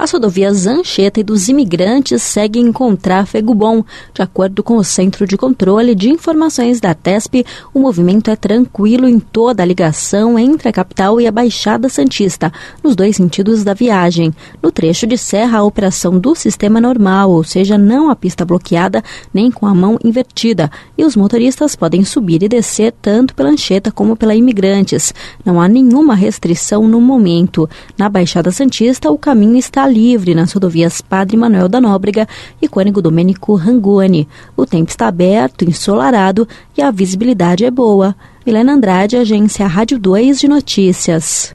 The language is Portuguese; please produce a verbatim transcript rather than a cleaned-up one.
As rodovias Anchieta e dos Imigrantes seguem com tráfego bom. De acordo com o Centro de Controle de Informações da TESP, o movimento é tranquilo em toda a ligação entre a capital e a Baixada Santista, nos dois sentidos da viagem. No trecho de serra, a operação do sistema normal, ou seja, não a pista bloqueada nem com a mão invertida, e os motoristas podem subir e descer tanto pela Anchieta como pela Imigrantes. Não há nenhuma restrição no momento. Na Baixada Santista, o caminho está livre nas rodovias Padre Manuel da Nóbrega e Cônego Domênico Rangoni. O tempo está aberto, ensolarado e a visibilidade é boa. Milena Andrade, Agência Rádio dois de Notícias.